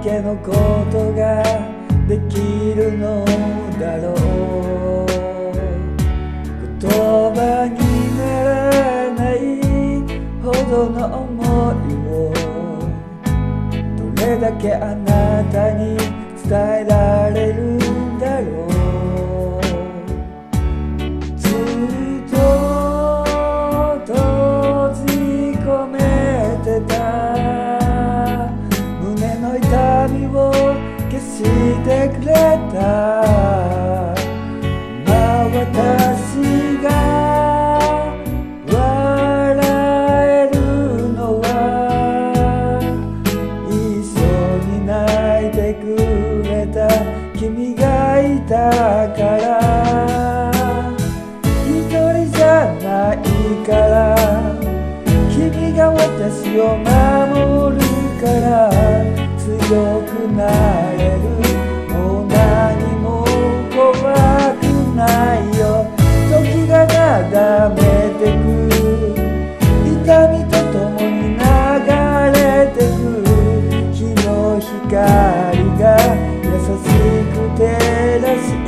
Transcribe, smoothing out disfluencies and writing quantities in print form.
けのことができるのだろう。言葉にならないほどの想いをどれだけあなたに伝えられるんだろう。ずっと閉じ込めてた胸の痛みを消してくれた。私が笑えるのは一緒に泣いてくれた君がいたから。一人じゃないから君が私を守るから強くなれる。もう何も怖くないよ。時がなだめてく痛みとともに流れてく日の光が優しく照らし